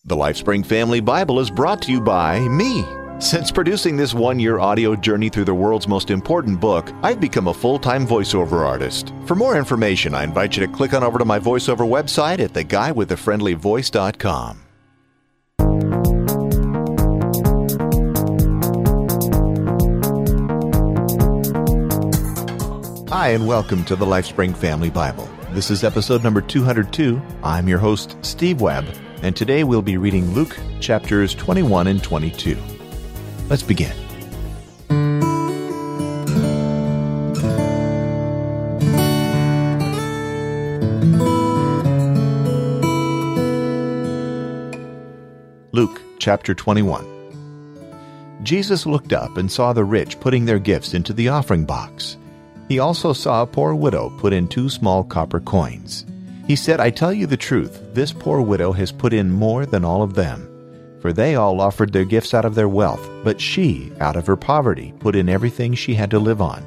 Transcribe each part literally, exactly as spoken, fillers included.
The LifeSpring Family Bible is brought to you by me. Since producing this one-year audio journey through the world's most important book, I've become a full-time voiceover artist. For more information, I invite you to click on over to my voiceover website at the guy with the friendly voice dot com. Hi, and welcome to the LifeSpring Family Bible. This is episode number two hundred two. I'm your host, Steve Webb, and today we'll be reading Luke chapters twenty-one and twenty-two. Let's begin. Luke chapter twenty-one. Jesus looked up and saw the rich putting their gifts into the offering box. He also saw a poor widow put in two small copper coins. He said, "I tell you the truth, this poor widow has put in more than all of them. For they all offered their gifts out of their wealth, but she, out of her poverty, put in everything she had to live on."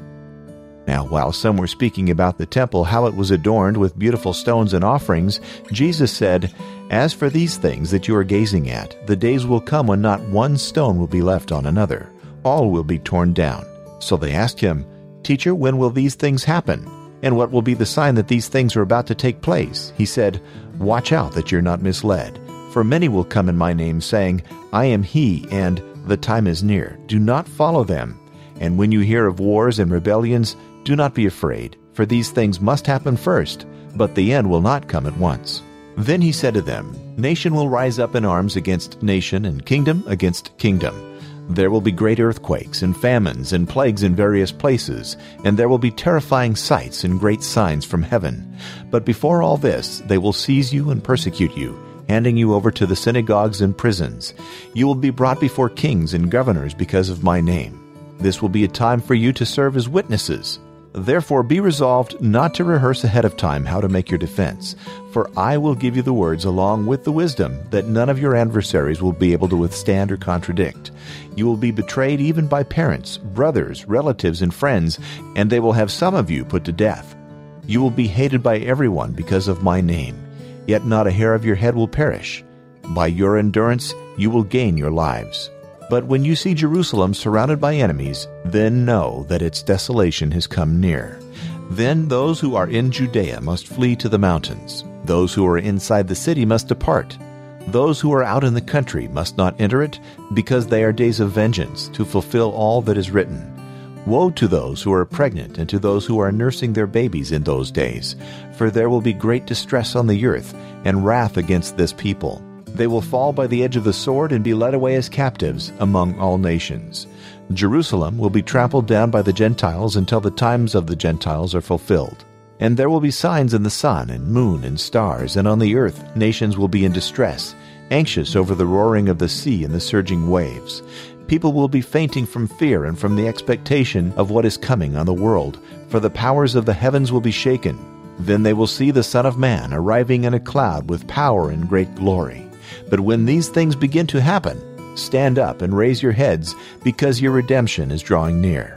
Now, while some were speaking about the temple, how it was adorned with beautiful stones and offerings, Jesus said, "As for these things that you are gazing at, the days will come when not one stone will be left on another. All will be torn down." So they asked him, "Teacher, when will these things happen? And what will be the sign that these things are about to take place?" He said, "Watch out that you're not misled. For many will come in my name, saying, 'I am he,' and 'the time is near.' Do not follow them. And when you hear of wars and rebellions, do not be afraid, for these things must happen first, but the end will not come at once." Then he said to them, "Nation will rise up in arms against nation, and kingdom against kingdom. There will be great earthquakes and famines and plagues in various places, and there will be terrifying sights and great signs from heaven. But before all this, they will seize you and persecute you, handing you over to the synagogues and prisons. You will be brought before kings and governors because of my name. This will be a time for you to serve as witnesses. Therefore be resolved not to rehearse ahead of time how to make your defense, for I will give you the words along with the wisdom that none of your adversaries will be able to withstand or contradict. You will be betrayed even by parents, brothers, relatives, and friends, and they will have some of you put to death. You will be hated by everyone because of my name, yet not a hair of your head will perish. By your endurance you will gain your lives. But when you see Jerusalem surrounded by enemies, then know that its desolation has come near. Then those who are in Judea must flee to the mountains. Those who are inside the city must depart. Those who are out in the country must not enter it, because they are days of vengeance, to fulfill all that is written. Woe to those who are pregnant and to those who are nursing their babies in those days, for there will be great distress on the earth, and wrath against this people. They will fall by the edge of the sword and be led away as captives among all nations. Jerusalem will be trampled down by the Gentiles until the times of the Gentiles are fulfilled. And there will be signs in the sun and moon and stars, and on the earth nations will be in distress, anxious over the roaring of the sea and the surging waves. People will be fainting from fear and from the expectation of what is coming on the world, for the powers of the heavens will be shaken. Then they will see the Son of Man arriving in a cloud with power and great glory. But when these things begin to happen, stand up and raise your heads, because your redemption is drawing near."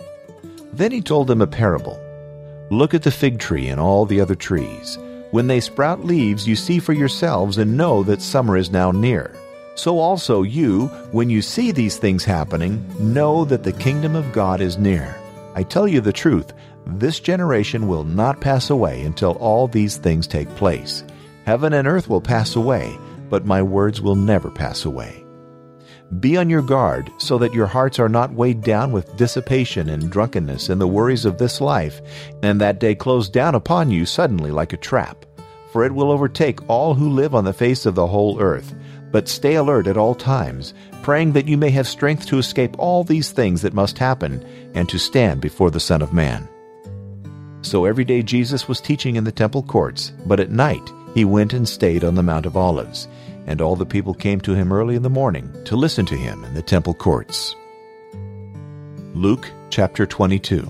Then he told them a parable. "Look at the fig tree and all the other trees. When they sprout leaves, you see for yourselves and know that summer is now near. So also you, when you see these things happening, know that the kingdom of God is near. I tell you the truth, this generation will not pass away until all these things take place. Heaven and earth will pass away, but my words will never pass away. Be on your guard, so that your hearts are not weighed down with dissipation and drunkenness and the worries of this life, and that day close down upon you suddenly like a trap. For it will overtake all who live on the face of the whole earth. But stay alert at all times, praying that you may have strength to escape all these things that must happen, and to stand before the Son of Man." So every day Jesus was teaching in the temple courts, but at night he went and stayed on the Mount of Olives, and all the people came to him early in the morning to listen to him in the temple courts. Luke chapter twenty-two.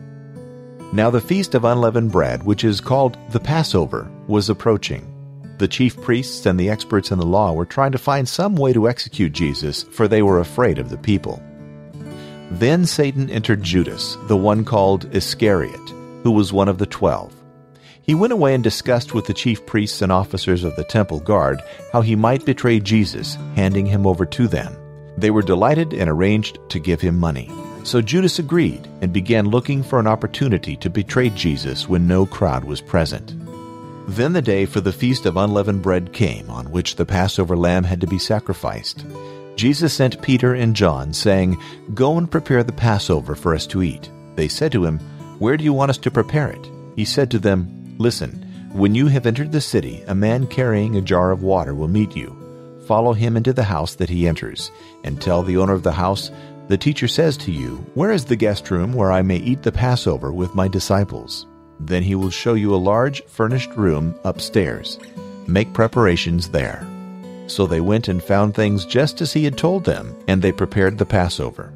Now the feast of unleavened bread, which is called the Passover, was approaching. The chief priests and the experts in the law were trying to find some way to execute Jesus, for they were afraid of the people. Then Satan entered Judas, the one called Iscariot, who was one of the twelve. He went away and discussed with the chief priests and officers of the temple guard how he might betray Jesus, handing him over to them. They were delighted and arranged to give him money. So Judas agreed and began looking for an opportunity to betray Jesus when no crowd was present. Then the day for the Feast of Unleavened Bread came, on which the Passover lamb had to be sacrificed. Jesus sent Peter and John, saying, "Go and prepare the Passover for us to eat." They said to him, "Where do you want us to prepare it?" He said to them, "Listen, when you have entered the city, a man carrying a jar of water will meet you. Follow him into the house that he enters, and tell the owner of the house, 'The teacher says to you, where is the guest room where I may eat the Passover with my disciples?' Then he will show you a large furnished room upstairs. Make preparations there." So they went and found things just as he had told them, and they prepared the Passover.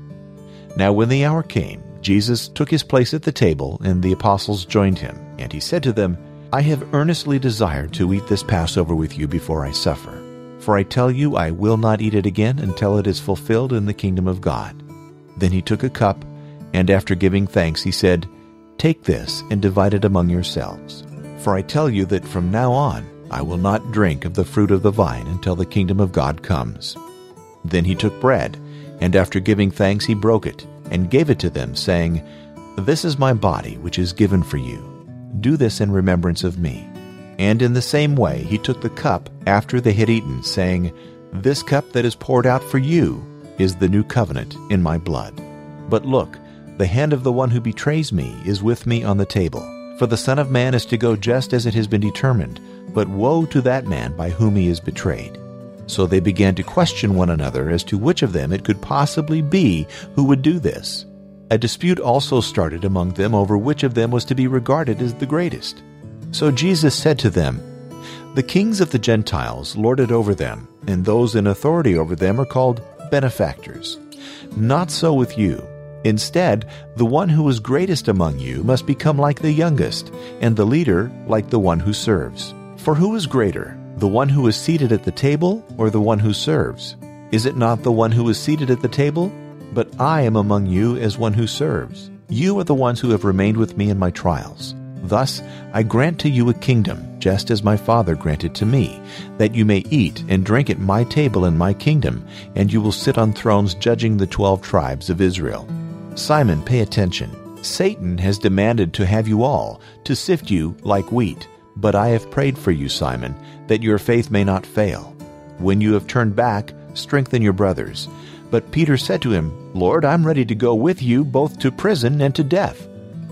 Now when the hour came, Jesus took his place at the table, and the apostles joined him. And he said to them, "I have earnestly desired to eat this Passover with you before I suffer. For I tell you, I will not eat it again until it is fulfilled in the kingdom of God." Then he took a cup, and after giving thanks, he said, "Take this and divide it among yourselves. For I tell you that from now on I will not drink of the fruit of the vine until the kingdom of God comes." Then he took bread, and after giving thanks he broke it, and gave it to them, saying, "This is my body, which is given for you. Do this in remembrance of me." And in the same way he took the cup after they had eaten, saying, "This cup that is poured out for you is the new covenant in my blood. But look, the hand of the one who betrays me is with me on the table. For the Son of Man is to go just as it has been determined, but woe to that man by whom he is betrayed." So they began to question one another as to which of them it could possibly be who would do this. A dispute also started among them over which of them was to be regarded as the greatest. So Jesus said to them, "The kings of the Gentiles lord it over them, and those in authority over them are called benefactors. Not so with you. Instead, the one who is greatest among you must become like the youngest, and the leader like the one who serves. For who is greater, the one who is seated at the table or the one who serves? Is it not the one who is seated at the table? But I am among you as one who serves. You are the ones who have remained with me in my trials. Thus I grant to you a kingdom, just as my Father granted to me, that you may eat and drink at my table in my kingdom, and you will sit on thrones judging the twelve tribes of Israel. Simon, pay attention. Satan has demanded to have you all, to sift you like wheat. But I have prayed for you, Simon, that your faith may not fail. When you have turned back, strengthen your brothers." But Peter said to him, "Lord, I'm ready to go with you both to prison and to death."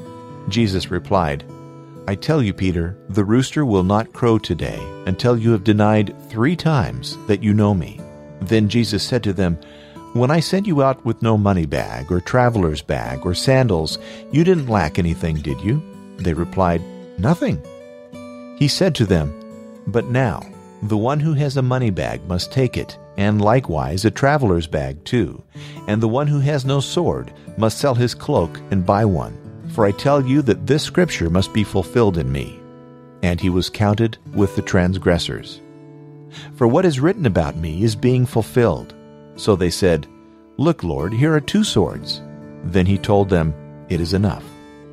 Jesus replied, "I tell you, Peter, the rooster will not crow today until you have denied three times that you know me." Then Jesus said to them, "When I sent you out with no money bag or traveler's bag or sandals, you didn't lack anything, did you?" They replied, "Nothing." He said to them, "But now the one who has a money bag must take it, and likewise a traveler's bag too. And the one who has no sword must sell his cloak and buy one. For I tell you that this scripture must be fulfilled in me." And he was counted with the transgressors. For what is written about me is being fulfilled. So they said, "Look, Lord, here are two swords." Then he told them, "It is enough."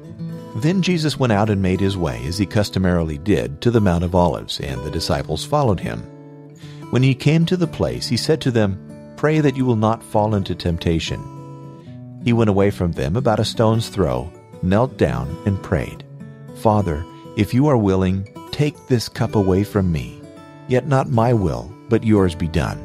Then Jesus went out and made his way, as he customarily did, to the Mount of Olives, and the disciples followed him. When he came to the place, he said to them, "Pray that you will not fall into temptation." He went away from them about a stone's throw, knelt down, and prayed, "Father, if you are willing, take this cup away from me. Yet not my will, but yours be done."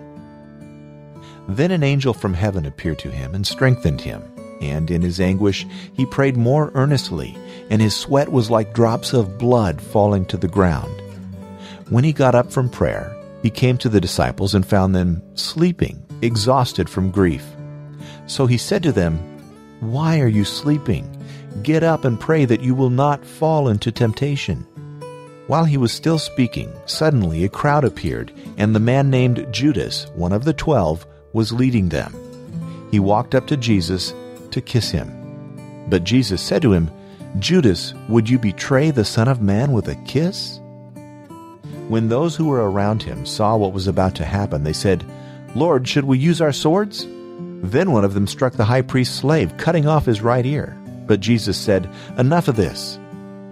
Then an angel from heaven appeared to him and strengthened him. And in his anguish he prayed more earnestly, and his sweat was like drops of blood falling to the ground. When he got up from prayer, he came to the disciples and found them sleeping, exhausted from grief. So he said to them, "Why are you sleeping? Get up and pray that you will not fall into temptation." While he was still speaking, suddenly a crowd appeared, and the man named Judas, one of the twelve, was leading them. He walked up to Jesus to kiss him. But Jesus said to him, "Judas, would you betray the Son of Man with a kiss?" When those who were around him saw what was about to happen, they said, "Lord, should we use our swords?" Then one of them struck the high priest's slave, cutting off his right ear. But Jesus said, "Enough of this."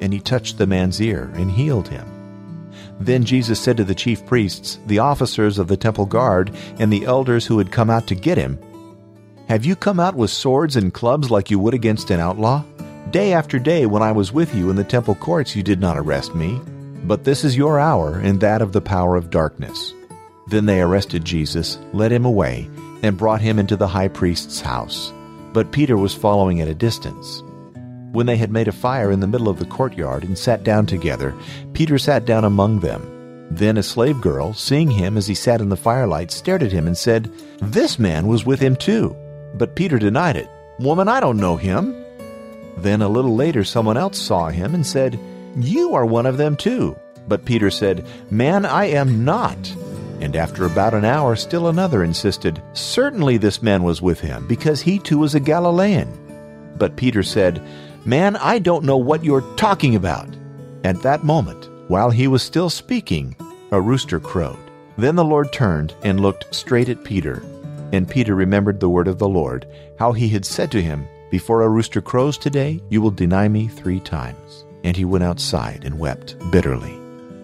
and he touched the man's ear and healed him. Then Jesus said to the chief priests, the officers of the temple guard, and the elders who had come out to get him, "Have you come out with swords and clubs like you would against an outlaw? Day after day when I was with you in the temple courts you did not arrest me. But this is your hour and that of the power of darkness." Then they arrested Jesus, led him away, and brought him into the high priest's house. But Peter was following at a distance. When they had made a fire in the middle of the courtyard and sat down together, Peter sat down among them. Then a slave girl, seeing him as he sat in the firelight, stared at him and said, "This man was with him too." But Peter denied it. "Woman, I don't know him." Then a little later someone else saw him and said, "You are one of them too." But Peter said, "Man, I am not." And after about an hour still another insisted, "Certainly this man was with him, because he too was a Galilean." But Peter said, "Man, I don't know what you're talking about." At that moment, while he was still speaking, a rooster crowed. Then the Lord turned and looked straight at Peter. And Peter remembered the word of the Lord, how he had said to him, "Before a rooster crows today, you will deny me three times." And he went outside and wept bitterly.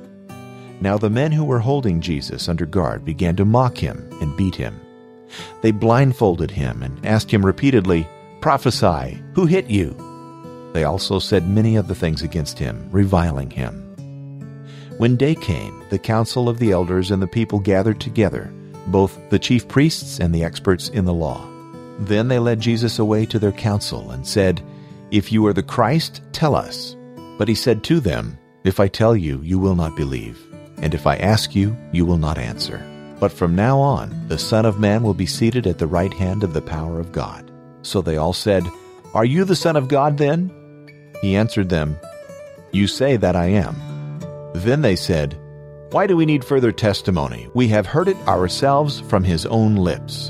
Now the men who were holding Jesus under guard began to mock him and beat him. They blindfolded him and asked him repeatedly, "Prophesy, who hit you?" They also said many other things against him, reviling him. When day came, the council of the elders and the people gathered together, both the chief priests and the experts in the law. Then they led Jesus away to their council and said, "If you are the Christ, tell us." But he said to them, "If I tell you, you will not believe, and if I ask you, you will not answer. But from now on, the Son of Man will be seated at the right hand of the power of God." So they all said, "Are you the Son of God then?" He answered them, "You say that I am." Then they said, "Why do we need further testimony? We have heard it ourselves from his own lips."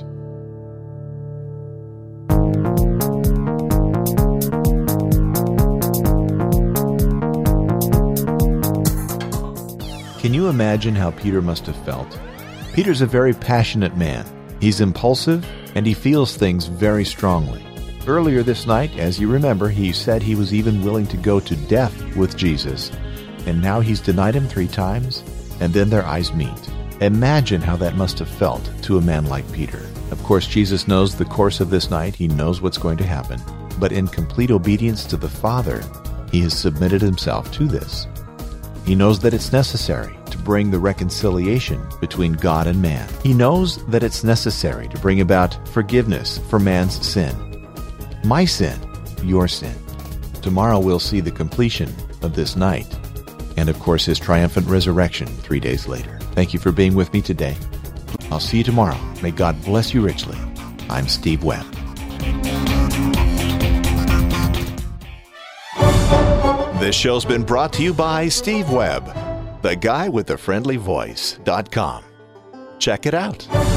Can you imagine how Peter must have felt? Peter's a very passionate man. He's impulsive, and he feels things very strongly. Earlier this night, as you remember, he said he was even willing to go to death with Jesus. And now he's denied him three times, and then their eyes meet. Imagine how that must have felt to a man like Peter. Of course, Jesus knows the course of this night. He knows what's going to happen. But in complete obedience to the Father, he has submitted himself to this. He knows that it's necessary to bring the reconciliation between God and man. He knows that it's necessary to bring about forgiveness for man's sin. My sin, your sin. Tomorrow we'll see the completion of this night, and of course his triumphant resurrection three days later. Thank you for being with me today. I'll see you tomorrow. May God bless you richly. I'm Steve Webb. This show's been brought to you by Steve Webb, the guy with the friendly voice dot com. Check it out.